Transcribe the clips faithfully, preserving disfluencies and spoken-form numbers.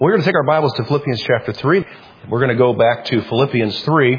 We're going to take our Bibles to Philippians chapter three. We're going to go back to Philippians three.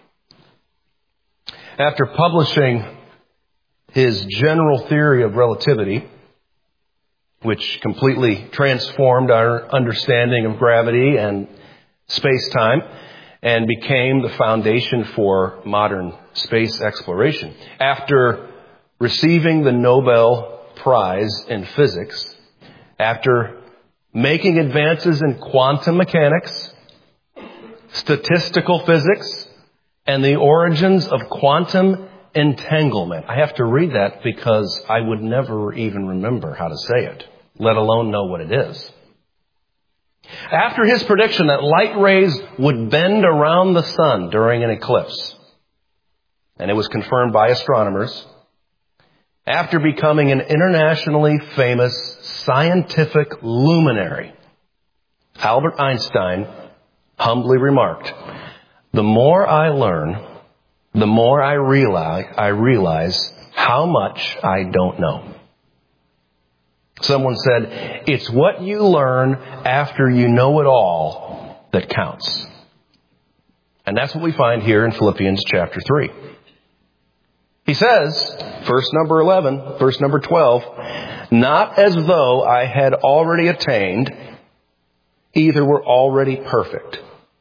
After publishing his general theory of relativity, which completely transformed our understanding of gravity and space-time and became the foundation for modern space exploration. After receiving the Nobel Prize in physics, after making advances in quantum mechanics, statistical physics, and the origins of quantum entanglement. I have to read that because I would never even remember how to say it, let alone know what it is. After his prediction that light rays would bend around the sun during an eclipse, and it was confirmed by astronomers, after becoming an internationally famous scientific luminary, Albert Einstein humbly remarked, "The more I learn, the more I realize, I realize how much I don't know." Someone said, "It's what you learn after you know it all that counts." And that's what we find here in Philippians chapter three. He says, verse number eleven, verse number twelve, "Not as though I had already attained, either were already perfect."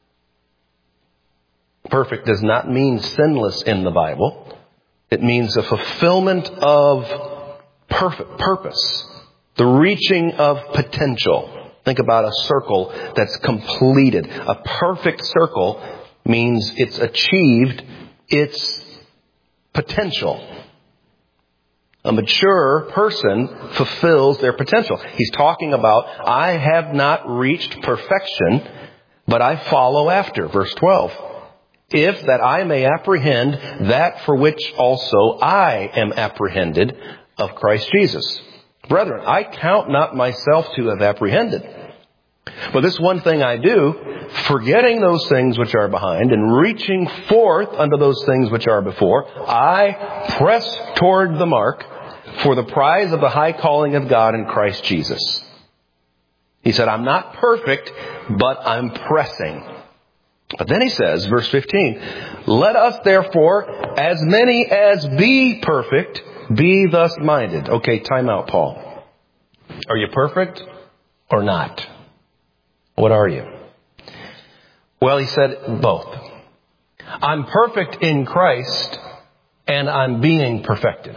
Perfect does not mean sinless in the Bible. It means a fulfillment of perfect purpose, the reaching of potential. Think about a circle that's completed. A perfect circle means it's achieved its potential. A mature person fulfills their potential. He's talking about, I have not reached perfection, but I follow after. Verse twelve. "If that I may apprehend that for which also I am apprehended of Christ Jesus. Brethren, I count not myself to have apprehended. But this one thing I do, forgetting those things which are behind and reaching forth unto those things which are before, I press toward the mark for the prize of the high calling of God in Christ Jesus." He said, I'm not perfect, but I'm pressing. But then he says, verse fifteen, "Let us therefore, as many as be perfect, be thus minded." Okay, time out, Paul. Are you perfect or not? What are you? Well, he said both. I'm perfect in Christ and I'm being perfected.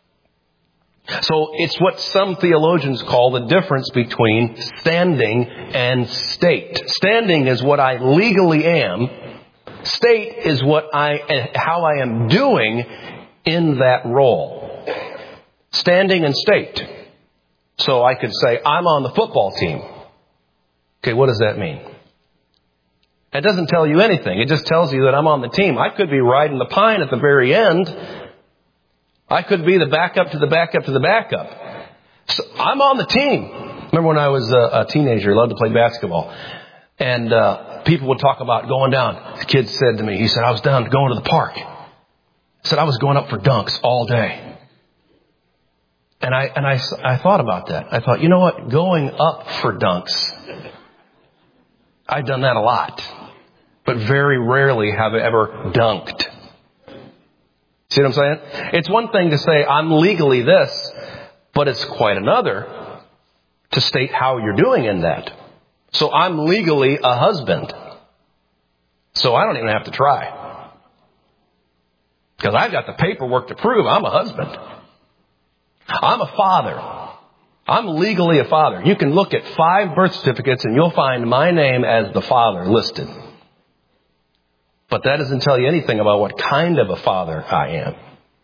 So it's what some theologians call the difference between standing and state. Standing is what I legally am. State is what I, how I am doing in that role. Standing and state. So I could say, I'm on the football team. Okay, what does that mean? It doesn't tell you anything. It just tells you that I'm on the team. I could be riding the pine at the very end. I could be the backup to the backup to the backup. So I'm on the team. Remember when I was a, a teenager, I loved to play basketball. And uh, people would talk about going down. The kid said to me, he said, I was down going to the park. He said, I was going up for dunks all day. And I and I, I thought about that. I thought, you know what? Going up for dunks, I've done that a lot. But very rarely have I ever dunked. See what I'm saying? It's one thing to say, I'm legally this, but it's quite another to state how you're doing in that. So I'm legally a husband. So I don't even have to try. Because I've got the paperwork to prove I'm a husband. I'm a father. I'm legally a father. You can look at five birth certificates and you'll find my name as the father listed. But that doesn't tell you anything about what kind of a father I am.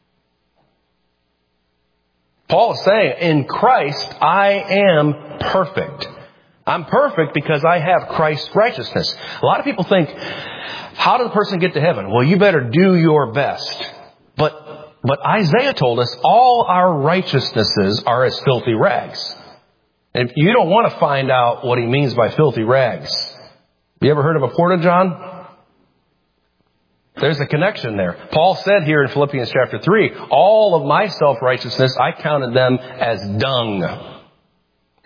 Paul is saying, in Christ, I am perfect. I'm perfect because I have Christ's righteousness. A lot of people think, how does a person get to heaven? Well, you better do your best. But, but Isaiah told us all our righteousnesses are as filthy rags. And if you don't want to find out what he means by filthy rags, you ever heard of a porta-john? There's a connection there. Paul said here in Philippians chapter three, all of my self-righteousness, I counted them as dung.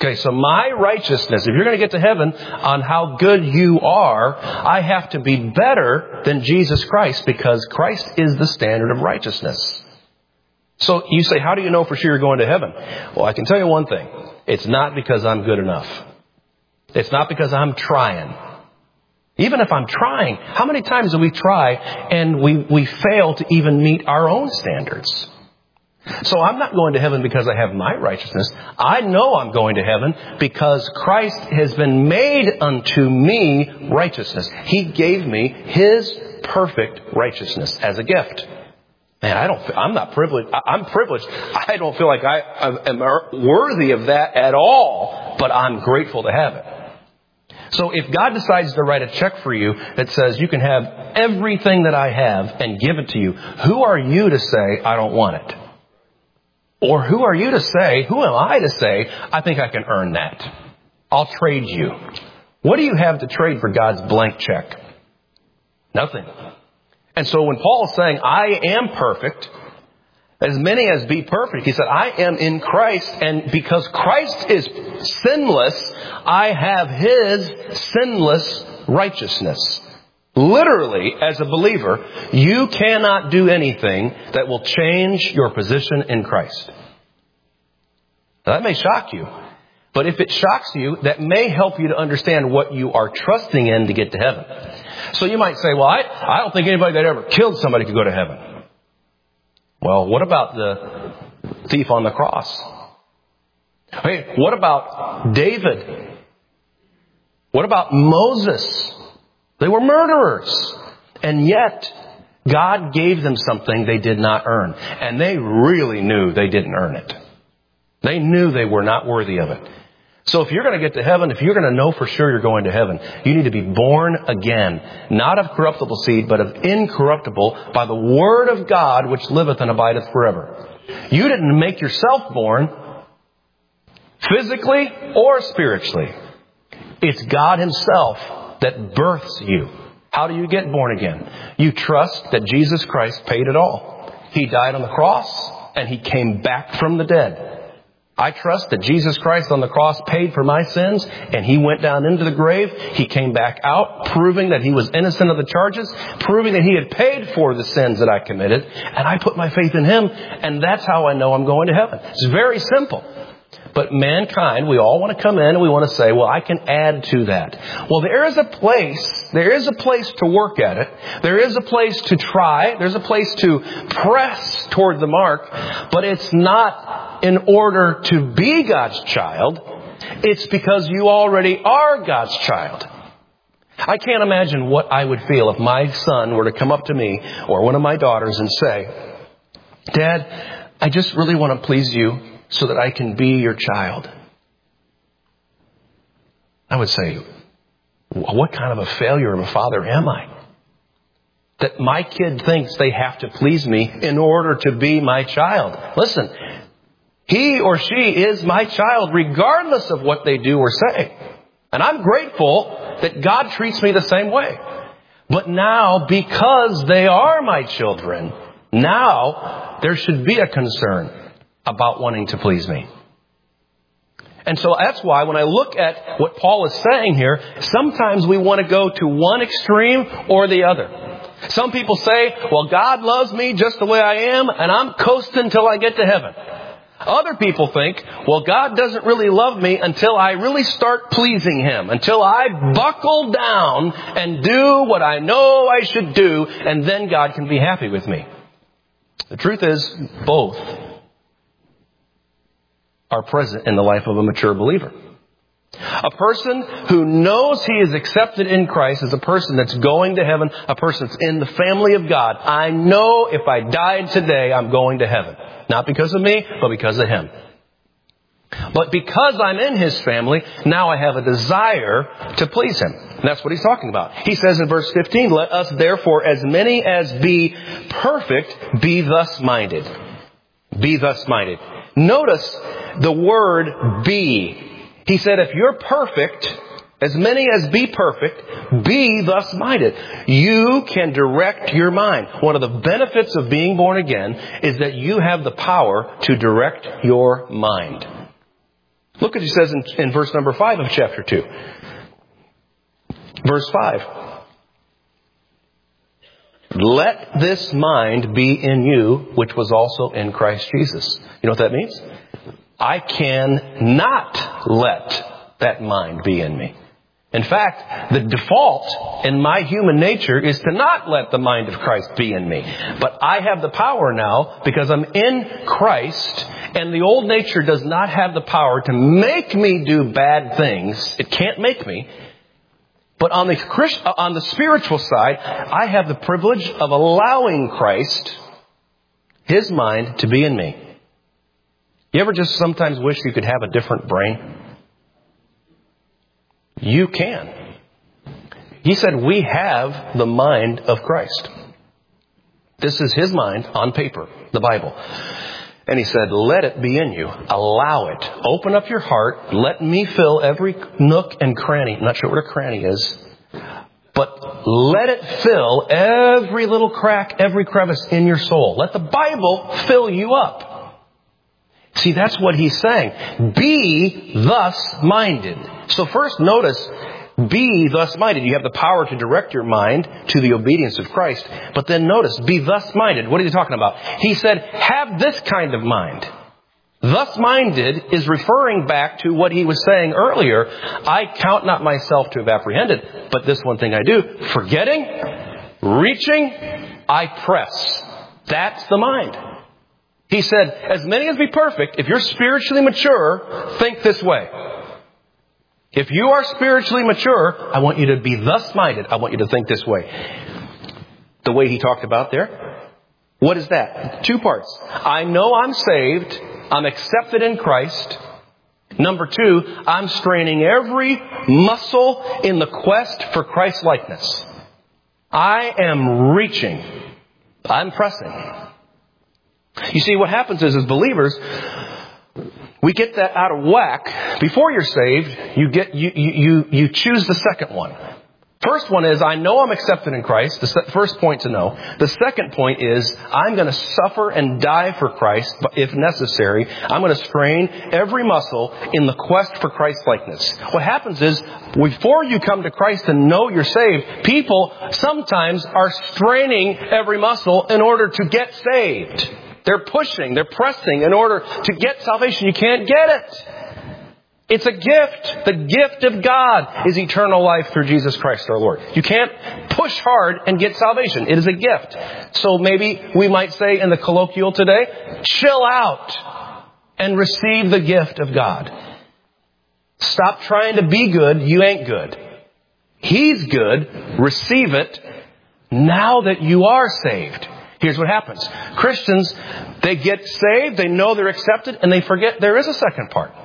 Okay, so my righteousness, if you're going to get to heaven on how good you are, I have to be better than Jesus Christ because Christ is the standard of righteousness. So you say, how do you know for sure you're going to heaven? Well, I can tell you one thing. It's not because I'm good enough. It's not because I'm trying. Even if I'm trying, how many times do we try and we, we fail to even meet our own standards? So I'm not going to heaven because I have my righteousness. I know I'm going to heaven because Christ has been made unto me righteousness. He gave me His perfect righteousness as a gift. Man, I don't, I'm not privileged. I'm privileged. I don't feel like I am worthy of that at all, but I'm grateful to have it. So if God decides to write a check for you that says you can have everything that I have and give it to you, who are you to say, I don't want it? Or who are you to say, who am I to say, I think I can earn that? I'll trade you. What do you have to trade for God's blank check? Nothing. And so when Paul is saying, I am perfect, as many as be perfect, he said, I am in Christ, and because Christ is sinless, I have His sinless righteousness. Literally, as a believer, you cannot do anything that will change your position in Christ. Now, that may shock you, but if it shocks you, that may help you to understand what you are trusting in to get to heaven. So you might say, well, I, I don't think anybody that ever killed somebody could go to heaven. Well, what about the thief on the cross? Hey, what about David? What about Moses? They were murderers. And yet, God gave them something they did not earn. And they really knew they didn't earn it. They knew they were not worthy of it. So if you're going to get to heaven, if you're going to know for sure you're going to heaven, you need to be born again, not of corruptible seed, but of incorruptible, by the word of God, which liveth and abideth forever. You didn't make yourself born, physically or spiritually. It's God Himself that births you. How do you get born again? You trust that Jesus Christ paid it all. He died on the cross and He came back from the dead. I trust that Jesus Christ on the cross paid for my sins, and He went down into the grave. He came back out, proving that He was innocent of the charges, proving that He had paid for the sins that I committed, and I put my faith in Him, and that's how I know I'm going to heaven. It's very simple. But mankind, we all want to come in and we want to say, well, I can add to that. Well, there is a place, there is a place to work at it. There is a place to try. There's a place to press toward the mark. But it's not in order to be God's child. It's because you already are God's child. I can't imagine what I would feel if my son were to come up to me or one of my daughters and say, Dad, I just really want to please you so that I can be your child. I would say, what kind of a failure of a father am I? That my kid thinks they have to please me in order to be my child. Listen, he or she is my child regardless of what they do or say. And I'm grateful that God treats me the same way. But now, because they are my children, now there should be a concern about wanting to please me. And so that's why when I look at what Paul is saying here, sometimes we want to go to one extreme or the other. Some people say, well, God loves me just the way I am, and I'm coasting till I get to heaven. Other people think, well, God doesn't really love me until I really start pleasing Him, until I buckle down and do what I know I should do, and then God can be happy with me. The truth is, both are present in the life of a mature believer. A person who knows he is accepted in Christ is a person that's going to heaven, a person that's in the family of God. I know if I died today, I'm going to heaven. Not because of me, but because of Him. But because I'm in His family, now I have a desire to please Him. And that's what he's talking about. He says in verse fifteen, let us therefore, as many as be perfect, be thus minded. Be thus minded. Notice the word be. He said, if you're perfect, as many as be perfect, be thus minded. You can direct your mind. One of the benefits of being born again is that you have the power to direct your mind. Look what he says in, in verse number five of chapter two. Verse five. Let this mind be in you, which was also in Christ Jesus. You know what that means? I can not let that mind be in me. In fact, the default in my human nature is to not let the mind of Christ be in me. But I have the power now because I'm in Christ, and the old nature does not have the power to make me do bad things. It can't make me. But on the Christ, on the spiritual side, I have the privilege of allowing Christ, His mind, to be in me. You ever just sometimes wish you could have a different brain? You can. He said we have the mind of Christ. This is His mind on paper, the Bible. And He said, let it be in you. Allow it. Open up your heart. Let me fill every nook and cranny. I'm not sure what a cranny is. But let it fill every little crack, every crevice in your soul. Let the Bible fill you up. See, that's what He's saying. Be thus minded. So first, notice, be thus minded. You have the power to direct your mind to the obedience of Christ. But then notice, be thus minded. What are you talking about? He said, have this kind of mind. Thus minded is referring back to what He was saying earlier. I count not myself to have apprehended, but this one thing I do. Forgetting, reaching, I press. That's the mind. He said, as many as be perfect, if you're spiritually mature, think this way. If you are spiritually mature, I want you to be thus minded. I want you to think this way. The way He talked about there. What is that? Two parts. I know I'm saved. I'm accepted in Christ. Number two, I'm straining every muscle in the quest for Christ likeness. I am reaching. I'm pressing. You see, what happens is, as believers, we get that out of whack. Before you're saved, you get you you you choose the second one. First one is, I know I'm accepted in Christ. The first point to know. The second point is, I'm going to suffer and die for Christ, if necessary. I'm going to strain every muscle in the quest for Christ likeness. What happens is, before you come to Christ and know you're saved, people sometimes are straining every muscle in order to get saved. They're pushing, they're pressing in order to get salvation. You can't get it. It's a gift. The gift of God is eternal life through Jesus Christ our Lord. You can't push hard and get salvation. It is a gift. So maybe we might say in the colloquial today, chill out and receive the gift of God. Stop trying to be good. You ain't good. He's good. Receive it now that you are saved. Here's what happens. Christians, they get saved, they know they're accepted, and they forget there is a second part.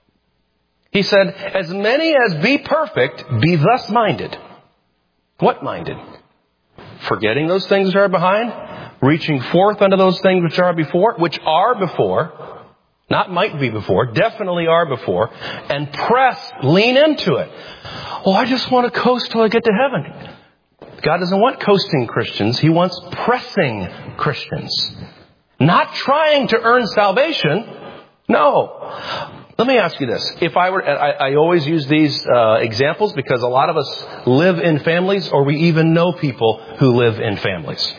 He said, as many as be perfect, be thus minded. What minded? Forgetting those things which are behind, reaching forth unto those things which are before, which are before, not might be before, definitely are before, and press, lean into it. Oh, I just want to coast till I get to heaven. God doesn't want coasting Christians. He wants pressing Christians. Not trying to earn salvation. No. Let me ask you this. If I were, I, I always use these uh, examples because a lot of us live in families, or we even know people who live in families.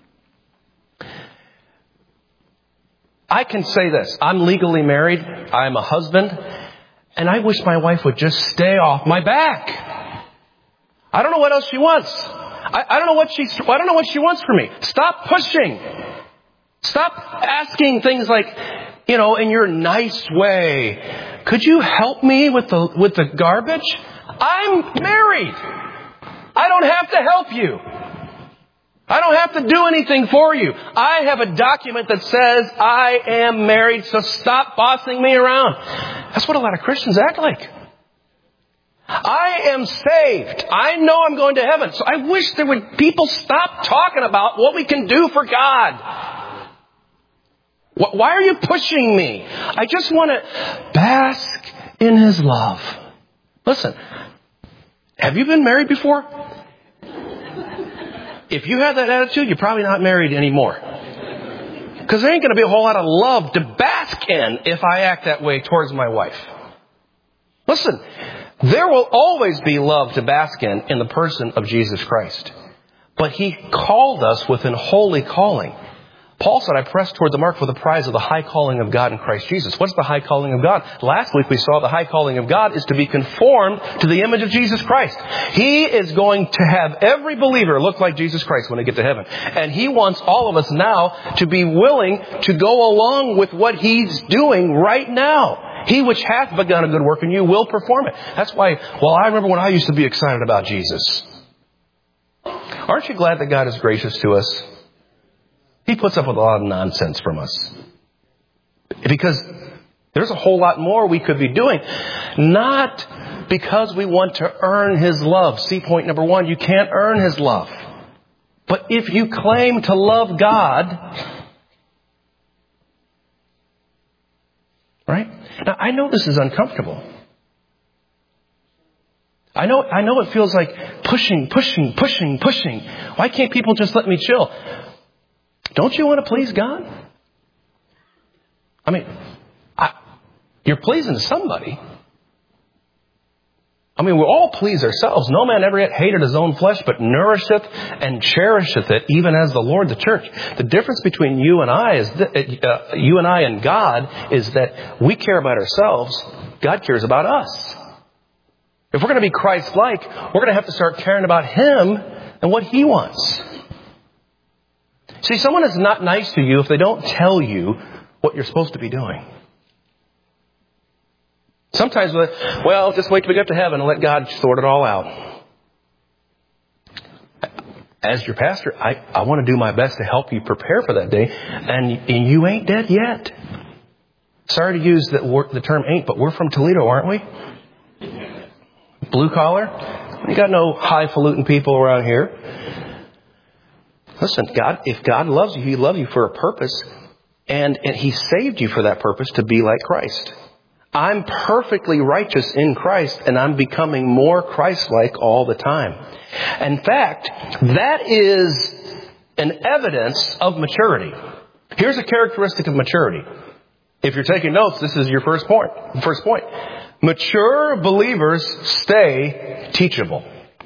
I can say this. I'm legally married. I'm a husband. And I wish my wife would just stay off my back. I don't know what else she wants. I, I don't know what she, I don't know what she wants from me. Stop pushing. Stop asking things like, you know, in your nice way, could you help me with the, with the garbage? I'm married. I don't have to help you. I don't have to do anything for you. I have a document that says I am married, so stop bossing me around. That's what a lot of Christians act like. I am saved. I know I'm going to heaven. So I wish there would people stop talking about what we can do for God. Why are you pushing me? I just want to bask in His love. Listen, have you been married before? If you have that attitude, you're probably not married anymore. Because there ain't going to be a whole lot of love to bask in if I act that way towards my wife. Listen, there will always be love to bask in in the person of Jesus Christ. But He called us with an holy calling. Paul said, I press toward the mark for the prize of the high calling of God in Christ Jesus. What's the high calling of God? Last week we saw the high calling of God is to be conformed to the image of Jesus Christ. He is going to have every believer look like Jesus Christ when they get to heaven. And He wants all of us now to be willing to go along with what He's doing right now. He which hath begun a good work in you will perform it. That's why, well, I remember when I used to be excited about Jesus. Aren't you glad that God is gracious to us? He puts up with a lot of nonsense from us. Because there's a whole lot more we could be doing. Not because we want to earn His love. See, point number one, you can't earn His love. But if you claim to love God, right? Now, I know this is uncomfortable. I know, I know it feels like pushing, pushing, pushing, pushing. Why can't people just let me chill? Don't you want to please God? I mean, I, you're pleasing somebody. I mean, we all please ourselves. No man ever yet hated his own flesh, but nourisheth and cherisheth it, even as the Lord the church. The difference between you and I is that, uh, you and I and God is that we care about ourselves. God cares about us. If we're going to be Christ-like, we're going to have to start caring about Him and what He wants. See, someone is not nice to you if they don't tell you what you're supposed to be doing. Sometimes, well, just wait till we get to heaven and let God sort it all out. As your pastor, I, I want to do my best to help you prepare for that day. And, and you ain't dead yet. Sorry to use the, word, the term ain't, but we're from Toledo, aren't we? Blue collar. We got no highfalutin people around here. Listen, God, if God loves you, He loves you for a purpose. And, and He saved you for that purpose to be like Christ. I'm perfectly righteous in Christ, and I'm becoming more Christ-like all the time. In fact, that is an evidence of maturity. Here's a characteristic of maturity. If you're taking notes, this is your first point. First point. Mature believers stay teachable.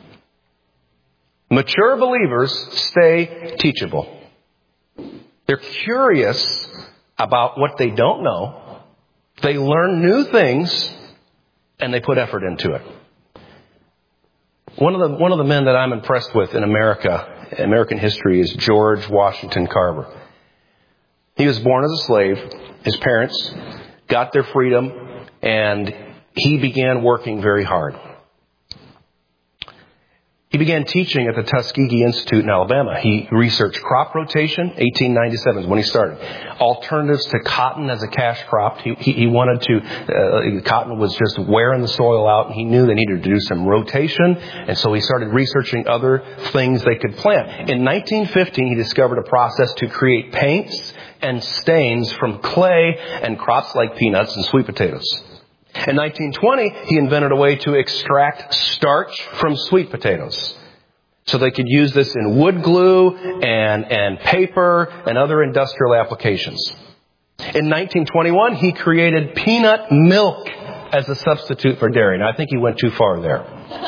Mature believers stay teachable. They're curious about what they don't know. They learn new things, and they put effort into it. One of the one of the men that I'm impressed with in America, American history, is George Washington Carver. He was born as a slave. His parents got their freedom, and he began working very hard. He began teaching at the Tuskegee Institute in Alabama. He researched crop rotation. eighteen ninety-seven is when he started. Alternatives to cotton as a cash crop. He, he, he wanted to, uh, cotton was just wearing the soil out, and he knew they needed to do some rotation. And so he started researching other things they could plant. In nineteen fifteen, he discovered a process to create paints and stains from clay and crops like peanuts and sweet potatoes. In nineteen twenty, he invented a way to extract starch from sweet potatoes. So they could use this in wood glue and, and paper and other industrial applications. In nineteen twenty-one, he created peanut milk as a substitute for dairy. Now, I think he went too far there.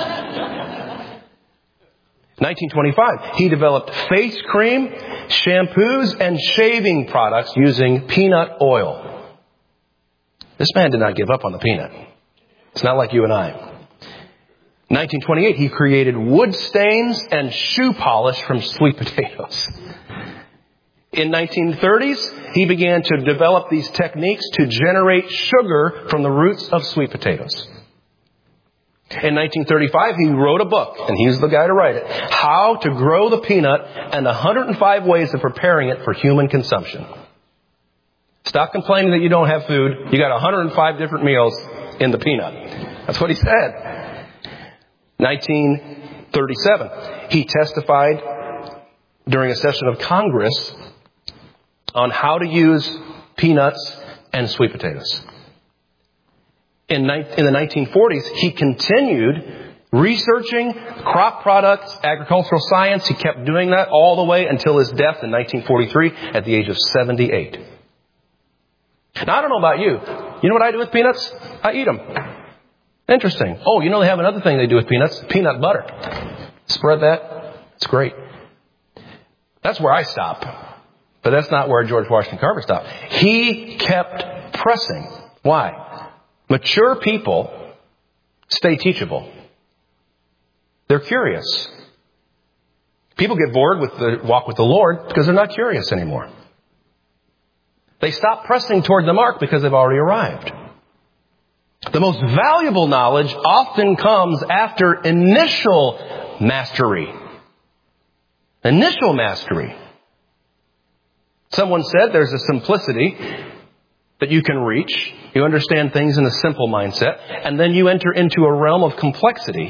nineteen twenty-five, he developed face cream, shampoos, and shaving products using peanut oil. This man did not give up on the peanut. It's not like you and I. nineteen twenty-eight, he created wood stains and shoe polish from sweet potatoes. In nineteen thirties, he began to develop these techniques to generate sugar from the roots of sweet potatoes. In nineteen thirty-five, he wrote a book, and he's the guy to write it, How to Grow the Peanut and one hundred five Ways of Preparing It for Human Consumption. Stop complaining that you don't have food. You got one hundred five different meals in the peanut. That's what he said. nineteen thirty-seven, he testified during a session of Congress on how to use peanuts and sweet potatoes. In, in the nineteen forties, he continued researching crop products, agricultural science. He kept doing that all the way until his death in nineteen forty-three at the age of seventy-eight. Now, I don't know about you. You know what I do with peanuts? I eat them. Interesting. Oh, you know they have another thing they do with peanuts? Peanut butter. Spread that. It's great. That's where I stop. But that's not where George Washington Carver stopped. He kept pressing. Why? Mature people stay teachable. They're curious. People get bored with the walk with the Lord because they're not curious anymore. They stop pressing toward the mark because they've already arrived. The most valuable knowledge often comes after initial mastery. Initial mastery. Someone said there's a simplicity that you can reach. You understand things in a simple mindset, and then you enter into a realm of complexity.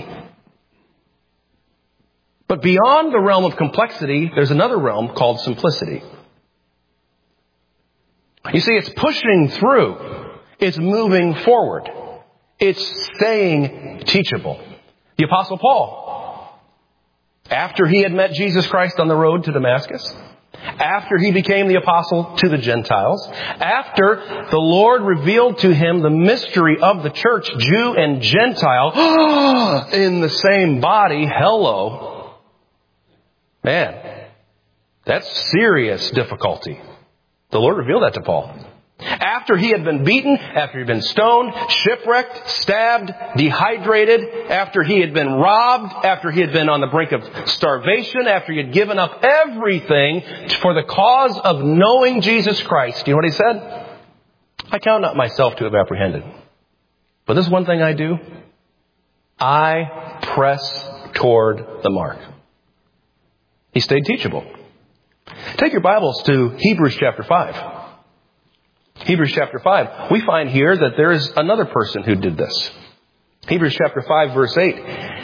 But beyond the realm of complexity, there's another realm called simplicity. You see, it's pushing through. It's moving forward. It's staying teachable. The Apostle Paul, after he had met Jesus Christ on the road to Damascus, after he became the apostle to the Gentiles, after the Lord revealed to him the mystery of the church, Jew and Gentile, in the same body, hello. Man, that's serious difficulty. The Lord revealed that to Paul. After he had been beaten, after he had been stoned, shipwrecked, stabbed, dehydrated, after he had been robbed, after he had been on the brink of starvation, after he had given up everything for the cause of knowing Jesus Christ, do you know what he said? I count not myself to have apprehended. But this one thing I do, I press toward the mark. He stayed teachable. Take your Bibles to Hebrews chapter five. Hebrews chapter five. We find here that there is another person who did this. Hebrews chapter five, verse eight.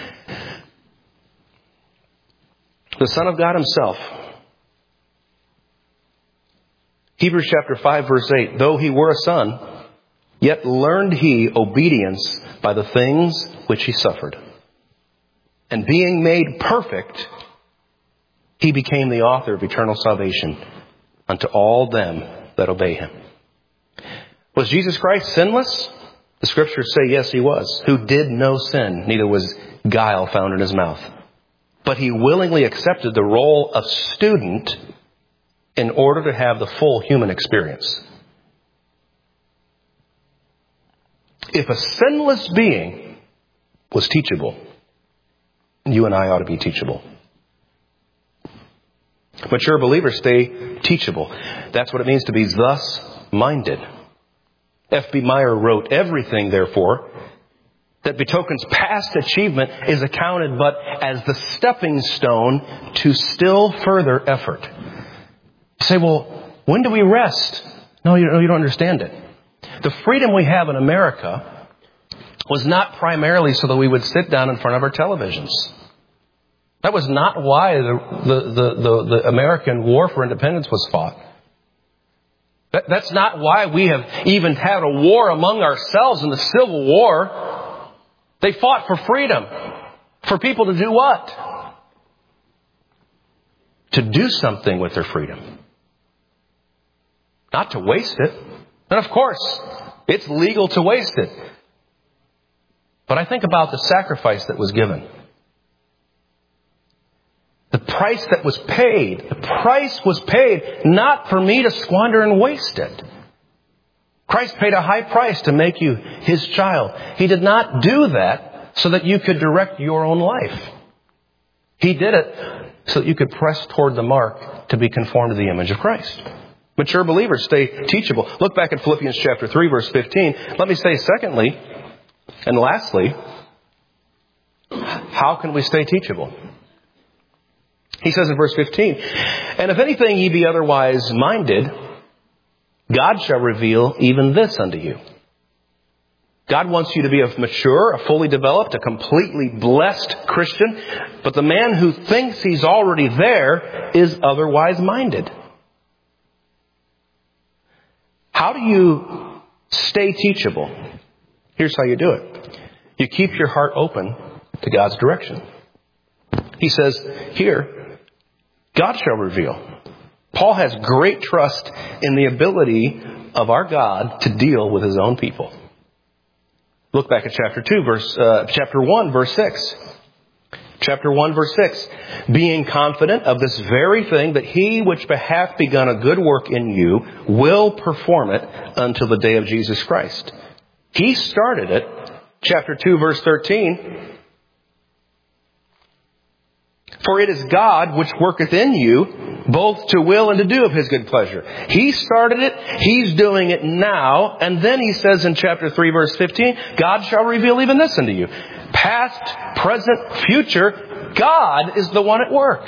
The Son of God himself. Hebrews chapter five, verse eight. Though he were a son, yet learned he obedience by the things which he suffered. And being made perfect, he became the author of eternal salvation unto all them that obey him. Was Jesus Christ sinless? The scriptures say yes, he was. Who did no sin, neither was guile found in his mouth. But he willingly accepted the role of student in order to have the full human experience. If a sinless being was teachable, you and I ought to be teachable. Mature believers stay teachable. That's what it means to be thus minded. F B Meyer wrote, everything, therefore, that betokens past achievement is accounted but as the stepping stone to still further effort. You say, well, when do we rest? No, you don't understand it. The freedom we have in America was not primarily so that we would sit down in front of our televisions. That was not why the, the, the, the, the American War for Independence was fought. That, that's not why we have even had a war among ourselves in the Civil War. They fought for freedom. For people to do what? To do something with their freedom. Not to waste it. And of course, it's legal to waste it. But I think about the sacrifice that was given. The price that was paid. The price was paid not for me to squander and waste it. Christ paid a high price to make you his child. He did not do that so that you could direct your own life. He did it so that you could press toward the mark to be conformed to the image of Christ. Mature believers stay teachable. Look back at Philippians chapter three, verse fifteen. Let me say secondly, and lastly, how can we stay teachable? He says in verse fifteen, and if anything ye be otherwise minded, God shall reveal even this unto you. God wants you to be a mature, a fully developed, a completely blessed Christian. But the man who thinks he's already there is otherwise minded. How do you stay teachable? Here's how you do it. You keep your heart open to God's direction. He says here, God shall reveal. Paul has great trust in the ability of our God to deal with his own people. Look back at chapter two, verse, uh, chapter one, verse six. Chapter one, verse six. Being confident of this very thing, that he which hath begun a good work in you will perform it until the day of Jesus Christ. He started it. Chapter two, verse thirteen. For it is God which worketh in you, both to will and to do of his good pleasure. He started it. He's doing it now. And then he says in chapter three, verse fifteen, God shall reveal even this unto you. Past, present, future, God is the one at work.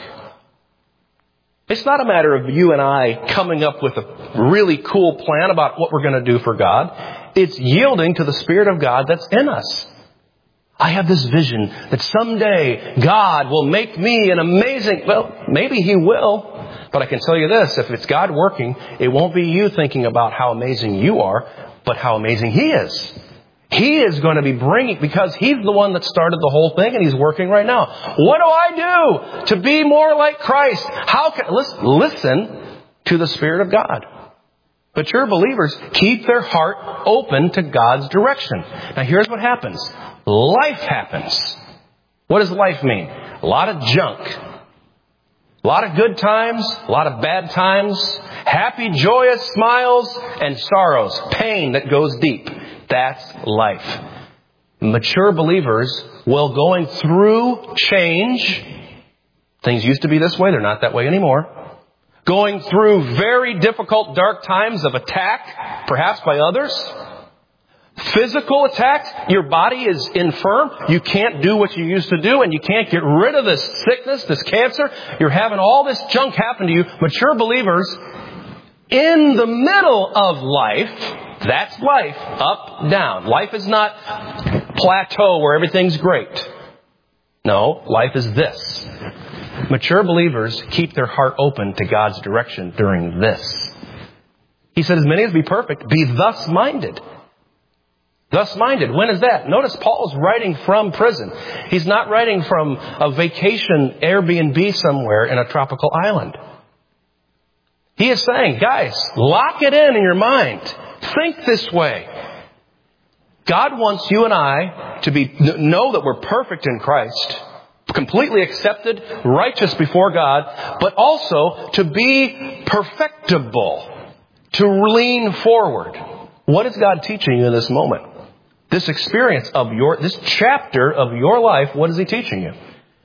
It's not a matter of you and I coming up with a really cool plan about what we're going to do for God. It's yielding to the Spirit of God that's in us. I have this vision that someday God will make me an amazing... Well, maybe He will. But I can tell you this, if it's God working, it won't be you thinking about how amazing you are, but how amazing He is. He is going to be bringing... Because He's the one that started the whole thing and He's working right now. What do I do to be more like Christ? How can... Listen, listen to the Spirit of God. Mature believers keep their heart open to God's direction. Now here's what happens. Life happens. What does life mean? A lot of junk. A lot of good times, a lot of bad times, happy, joyous smiles, and sorrows, pain that goes deep. That's life. Mature believers, while going through change, things used to be this way, they're not that way anymore. Going through very difficult, dark times of attack, perhaps by others. Physical attacks, your body is infirm. You can't do what you used to do, and you can't get rid of this sickness, this cancer. You're having all this junk happen to you. Mature believers, in the middle of life, that's life, up, down. Life is not plateau where everything's great. No, life is this. Mature believers keep their heart open to God's direction during this. He said, as many as be perfect, be thus minded. Thus minded. When is that? Notice Paul's writing from prison. He's not writing from a vacation Airbnb somewhere in a tropical island. He is saying, guys, lock it in in your mind. Think this way. God wants you and I to be know that we're perfect in Christ, completely accepted, righteous before God, but also to be perfectible, to lean forward. What is God teaching you in this moment? This experience of your, this chapter of your life, what is He teaching you?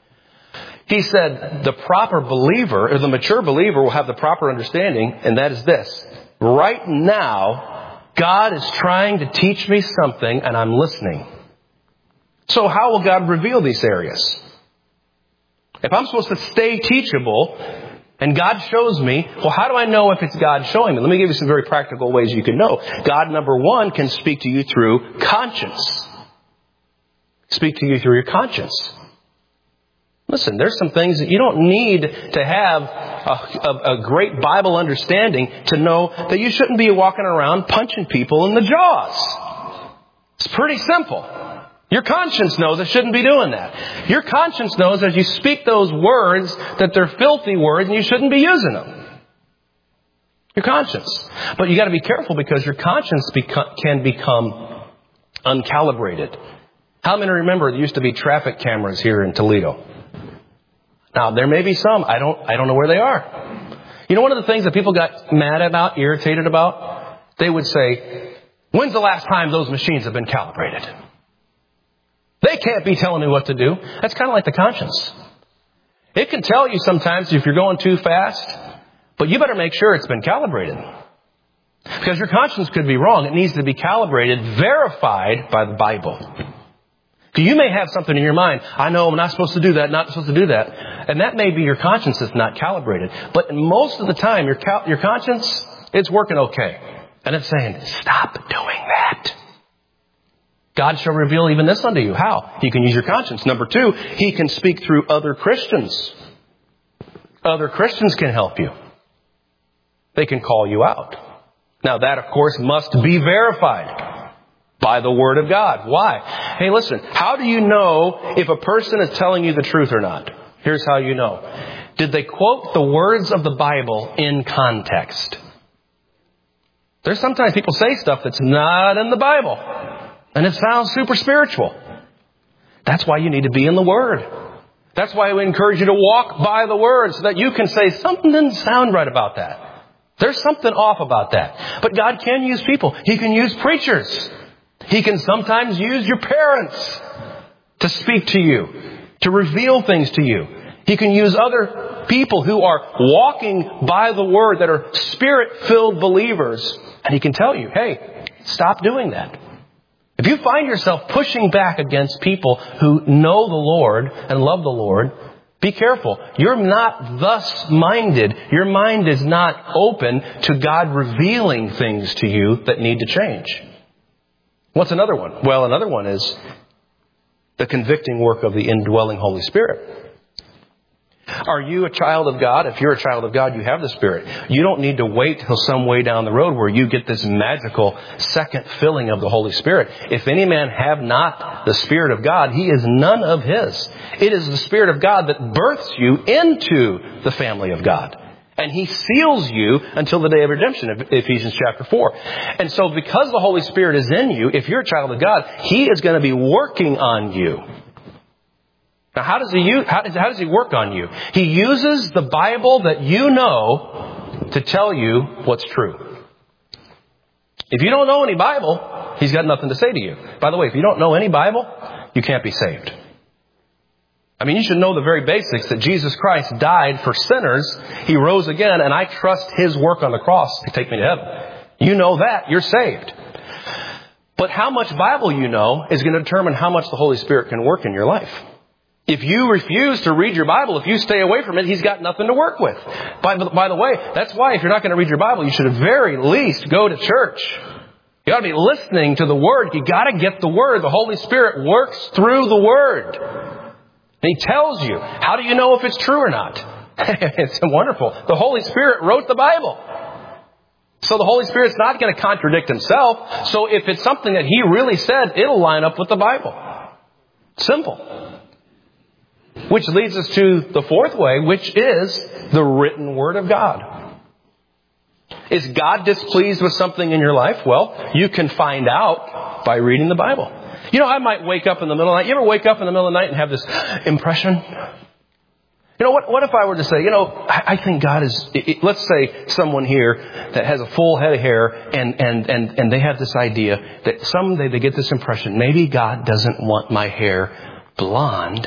He said the proper believer, or the mature believer, will have the proper understanding, and that is this. Right now, God is trying to teach me something, and I'm listening. So how will God reveal these areas? If I'm supposed to stay teachable, and God shows me, well, how do I know if it's God showing me? Let me give you some very practical ways you can know. God, number one, can speak to you through conscience. Speak to you through your conscience. Listen, there's some things that you don't need to have a, a, a great Bible understanding to know that you shouldn't be walking around punching people in the jaws. It's pretty simple. Your conscience knows I shouldn't be doing that. Your conscience knows as you speak those words that they're filthy words and you shouldn't be using them. Your conscience. But you got to be careful because your conscience beco- can become uncalibrated. How many remember there used to be traffic cameras here in Toledo? Now, there may be some. I don't, I don't know where they are. You know one of the things that people got mad about, irritated about? They would say, when's the last time those machines have been calibrated? They can't be telling me what to do. That's kind of like the conscience. It can tell you sometimes if you're going too fast, but you better make sure it's been calibrated. Because your conscience could be wrong. It needs to be calibrated, verified by the Bible. You may have something in your mind. I know I'm not supposed to do that, not supposed to do that. And that may be your conscience that's not calibrated. But most of the time, your cal- your conscience, it's working okay. And it's saying, stop doing that. God shall reveal even this unto you. How? You can use your conscience. Number two, He can speak through other Christians. Other Christians can help you. They can call you out. Now that, of course, must be verified by the Word of God. Why? Hey, listen, how do you know if a person is telling you the truth or not? Here's how you know. Did they quote the words of the Bible in context? There's sometimes people say stuff that's not in the Bible. And it sounds super spiritual. That's why you need to be in the Word. That's why we encourage you to walk by the Word so that you can say, something didn't sound right about that. There's something off about that. But God can use people. He can use preachers. He can sometimes use your parents to speak to you, to reveal things to you. He can use other people who are walking by the Word, that are Spirit-filled believers. And He can tell you, hey, stop doing that. If you find yourself pushing back against people who know the Lord and love the Lord, be careful. You're not thus minded. Your mind is not open to God revealing things to you that need to change. What's another one? Well, another one is the convicting work of the indwelling Holy Spirit. Are you a child of God? If you're a child of God, you have the Spirit. You don't need to wait till some way down the road where you get this magical second filling of the Holy Spirit. If any man have not the Spirit of God, he is none of his. It is the Spirit of God that births you into the family of God. And He seals you until the day of redemption, Ephesians chapter four. And so because the Holy Spirit is in you, if you're a child of God, He is going to be working on you. Now, how does he use, how does, how does he work on you? He uses the Bible that you know to tell you what's true. If you don't know any Bible, He's got nothing to say to you. By the way, if you don't know any Bible, you can't be saved. I mean, you should know the very basics that Jesus Christ died for sinners. He rose again, and I trust His work on the cross to take me to heaven. You know that, you're saved. But how much Bible you know is going to determine how much the Holy Spirit can work in your life. If you refuse to read your Bible, if you stay away from it, He's got nothing to work with. By, by the way, that's why if you're not going to read your Bible, you should at very least go to church. You ought to be listening to the Word. You got to get the Word. The Holy Spirit works through the Word. And He tells you. How do you know if it's true or not? It's wonderful. The Holy Spirit wrote the Bible. So the Holy Spirit's not going to contradict Himself. So if it's something that He really said, it'll line up with the Bible. Simple. Which leads us to the fourth way, which is the written Word of God. Is God displeased with something in your life? Well, you can find out by reading the Bible. You know, I might wake up in the middle of the night. You ever wake up in the middle of the night and have this impression? You know, what, what if I were to say, you know, I, I think God is, it, it, let's say someone here that has a full head of hair and, and, and, and they have this idea that someday they get this impression, maybe God doesn't want my hair blonde.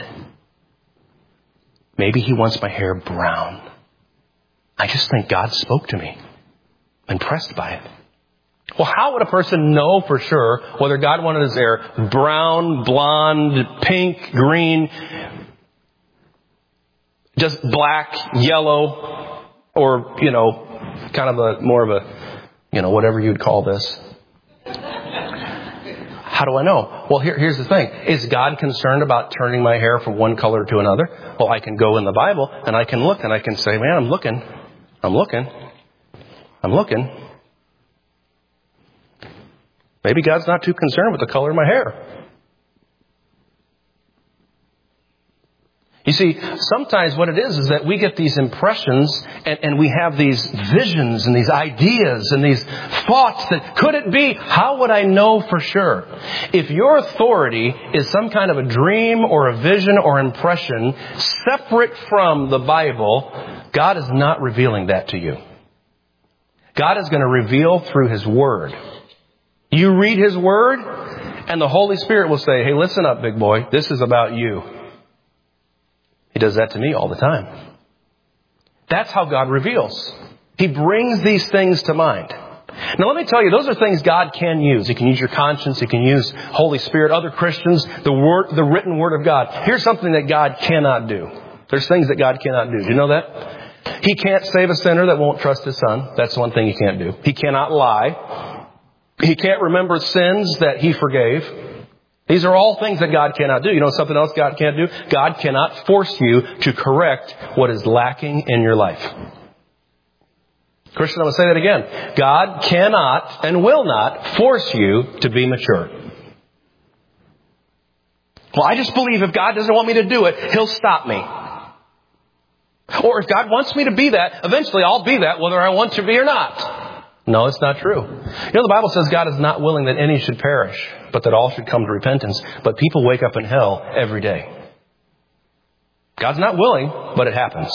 Maybe He wants my hair brown. I just think God spoke to me. I'm impressed by it. Well, how would a person know for sure whether God wanted his hair brown, blonde, pink, green, just black, yellow, or, you know, kind of a more of a, you know, whatever you'd call this? How do I know? Well, here, here's the thing. Is God concerned about turning my hair from one color to another? Well, I can go in the Bible and I can look and I can say, man, I'm looking. I'm looking. I'm looking. Maybe God's not too concerned with the color of my hair. You see, sometimes what it is is that we get these impressions and, and we have these visions and these ideas and these thoughts that could it be? How would I know for sure? If your authority is some kind of a dream or a vision or impression separate from the Bible, God is not revealing that to you. God is going to reveal through His Word. You read His Word and the Holy Spirit will say, hey, listen up, big boy. This is about you. He does that to me all the time. That's how God reveals. He brings these things to mind. Now let me tell you, those are things God can use. He can use your conscience. He can use Holy Spirit, other Christians, the word, the written Word of God. Here's something that God cannot do. There's things that God cannot do. Do you know that? He can't save a sinner that won't trust His Son. That's one thing He can't do. He cannot lie. He can't remember sins that He forgave. These are all things that God cannot do. You know something else God can't do? God cannot force you to correct what is lacking in your life. Christian, I'm going to say that again. God cannot and will not force you to be mature. Well, I just believe if God doesn't want me to do it, He'll stop me. Or if God wants me to be that, eventually I'll be that whether I want to be or not. No, it's not true. You know, the Bible says God is not willing that any should perish, but that all should come to repentance. But people wake up in hell every day. God's not willing, but it happens.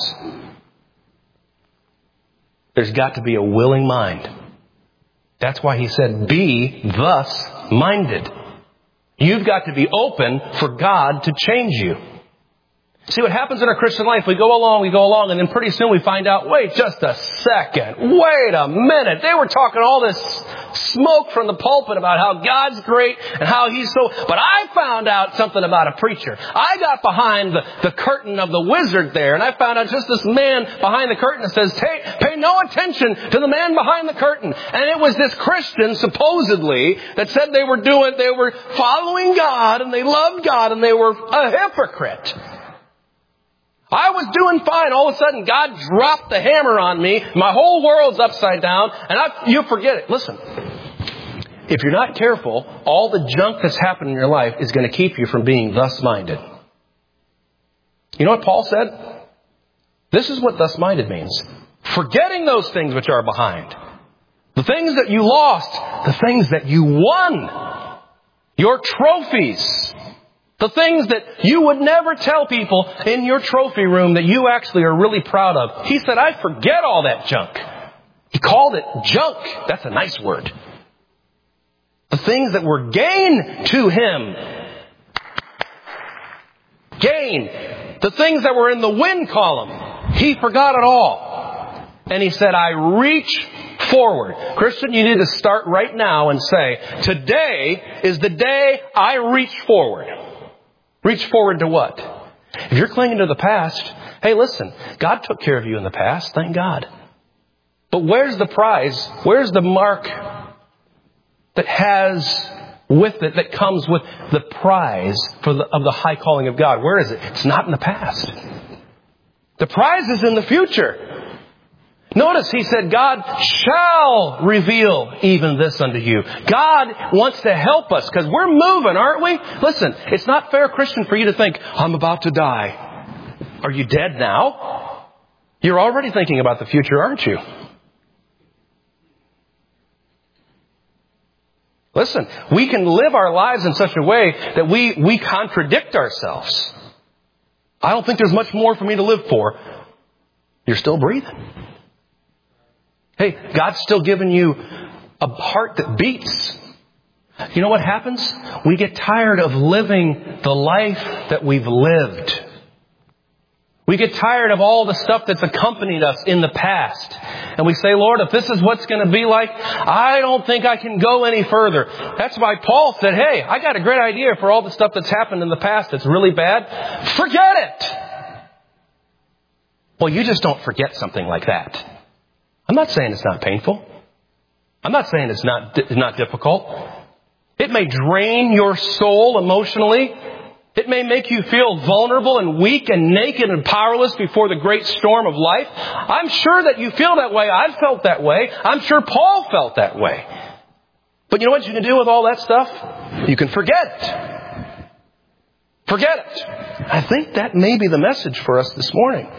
There's got to be a willing mind. That's why he said, be thus minded. You've got to be open for God to change you. See, what happens in our Christian life, we go along, we go along, and then pretty soon we find out, wait just a second, wait a minute. They were talking all this smoke from the pulpit about how God's great and how He's so... But I found out something about a preacher. I got behind the, the curtain of the wizard there, and I found out just this man behind the curtain that says, pay, pay no attention to the man behind the curtain. And it was this Christian, supposedly, that said they were doing, they were following God, and they loved God, and they were a hypocrite. I was doing fine. All of a sudden, God dropped the hammer on me. My whole world's upside down. And I, you forget it. Listen, if you're not careful, all the junk that's happened in your life is going to keep you from being thus minded. You know what Paul said? This is what thus minded means. Forgetting those things which are behind. The things that you lost. The things that you won. Your trophies. The things that you would never tell people in your trophy room that you actually are really proud of. He said, I forget all that junk. He called it junk. That's a nice word. The things that were gain to him. Gain. The things that were in the win column. He forgot it all. And he said, I reach forward. Christian, you need to start right now and say, today is the day I reach forward. Reach forward to what? If you're clinging to the past, hey, listen, God took care of you in the past. Thank God. But where's the prize? Where's the mark that has with it, that comes with the prize for the, of the high calling of God? Where is it? It's not in the past. The prize is in the future. Notice he said, God shall reveal even this unto you. God wants to help us because we're moving, aren't we? Listen, it's not fair, Christian, for you to think, I'm about to die. Are you dead now? You're already thinking about the future, aren't you? Listen, we can live our lives in such a way that we, we contradict ourselves. I don't think there's much more for me to live for. You're still breathing. Hey, God's still giving you a heart that beats. You know what happens? We get tired of living the life that we've lived. We get tired of all the stuff that's accompanied us in the past. And we say, Lord, if this is what's going to be like, I don't think I can go any further. That's why Paul said, hey, I got a great idea for all the stuff that's happened in the past that's really bad. Forget it. Well, you just don't forget something like that. I'm not saying it's not painful. I'm not saying it's not it's not difficult. It may drain your soul emotionally. It may make you feel vulnerable and weak and naked and powerless before the great storm of life. I'm sure that you feel that way. I've felt that way. I'm sure Paul felt that way. But you know what you can do with all that stuff? You can forget it. Forget it. I think that may be the message for us this morning.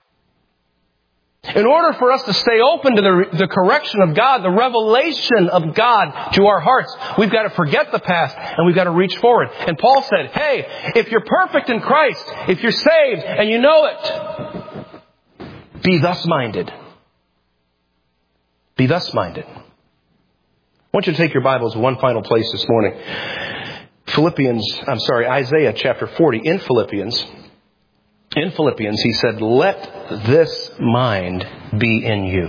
In order for us to stay open to the, the correction of God, the revelation of God to our hearts, we've got to forget the past and we've got to reach forward. And Paul said, hey, if you're perfect in Christ, if you're saved and you know it, be thus minded. Be thus minded. I want you to take your Bibles to one final place this morning. Philippians, I'm sorry, Isaiah chapter forty. In Philippians, In Philippians, he said, let this mind be in you.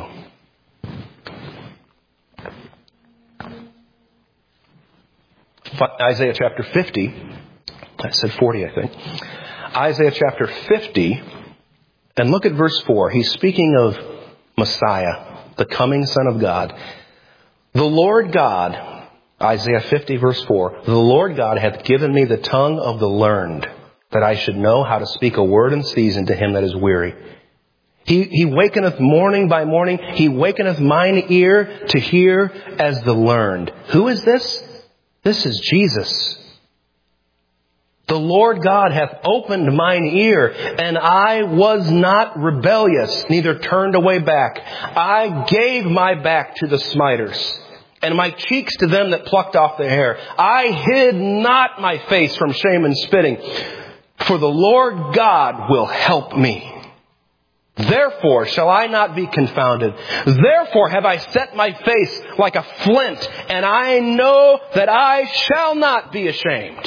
Isaiah chapter fifty. I said forty, I think. Isaiah chapter fifty. And look at verse four. He's speaking of Messiah, the coming Son of God. The Lord God, Isaiah fifty verse four, the Lord God hath given me the tongue of the learned, that I should know how to speak a word in season to him that is weary. He, he wakeneth morning by morning. He wakeneth mine ear to hear as the learned. Who is this? This is Jesus. The Lord God hath opened mine ear, and I was not rebellious, neither turned away back. I gave my back to the smiters, and my cheeks to them that plucked off the hair. I hid not my face from shame and spitting, for the Lord God will help me. Therefore shall I not be confounded. Therefore have I set my face like a flint, and I know that I shall not be ashamed.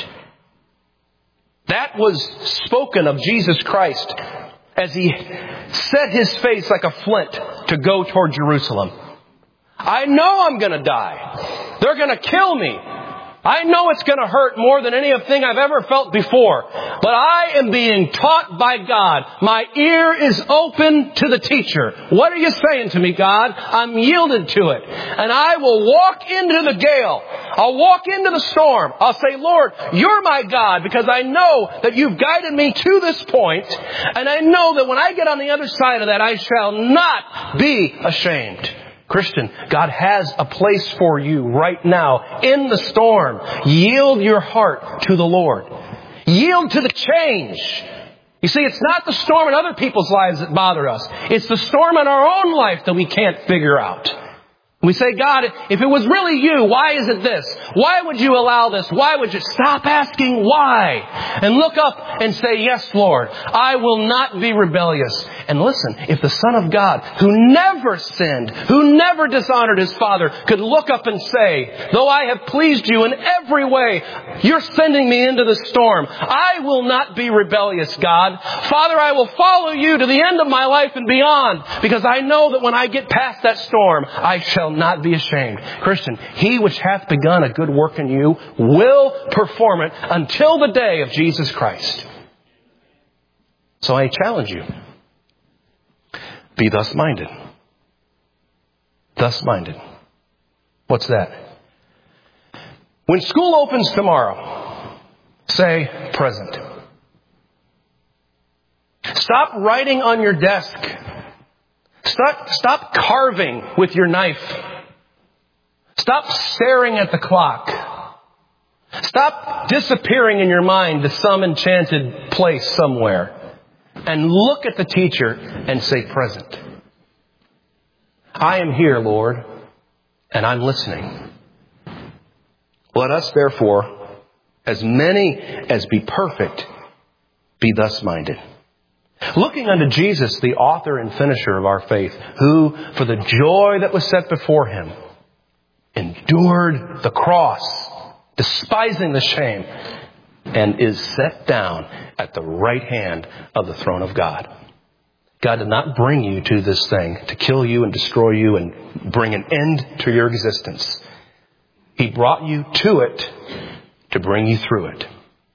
That was spoken of Jesus Christ as he set his face like a flint to go toward Jerusalem. I know I'm going to die. They're going to kill me. I know it's going to hurt more than anything I've ever felt before. But I am being taught by God. My ear is open to the teacher. What are you saying to me, God? I'm yielded to it. And I will walk into the gale. I'll walk into the storm. I'll say, Lord, you're my God, because I know that you've guided me to this point. And I know that when I get on the other side of that, I shall not be ashamed. Christian, God has a place for you right now in the storm. Yield your heart to the Lord. Yield to the change. You see, it's not the storm in other people's lives that bother us. It's the storm in our own life that we can't figure out. We say, God, if it was really you, why is it this? Why would you allow this? Why would you? Stop asking why. And look up and say, yes, Lord, I will not be rebellious. And listen, if the Son of God, who never sinned, who never dishonored his Father, could look up and say, though I have pleased you in every way, you're sending me into the storm. I will not be rebellious, God. Father, I will follow you to the end of my life and beyond, because I know that when I get past that storm, I shall not be ashamed. Christian, he which hath begun a good work in you will perform it until the day of Jesus Christ. So I challenge you. Be thus minded. Thus minded. What's that? When school opens tomorrow, say present. Stop writing on your desk. Stop, stop carving with your knife. Stop staring at the clock. Stop disappearing in your mind to some enchanted place somewhere. And look at the teacher and say present. I am here, Lord, and I'm listening. Let us therefore, as many as be perfect, be thus minded. Looking unto Jesus, the author and finisher of our faith, who, for the joy that was set before him, endured the cross, despising the shame, and is set down at the right hand of the throne of God. God did not bring you to this thing to kill you and destroy you and bring an end to your existence. He brought you to it to bring you through it.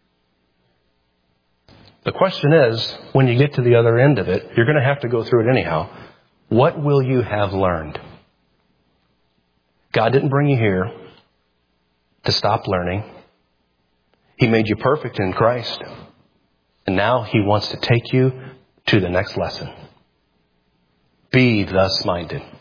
The question is, when you get to the other end of it, you're going to have to go through it anyhow. What will you have learned? God didn't bring you here to stop learning. He made you perfect in Christ. And now he wants to take you to the next lesson. Be thus minded.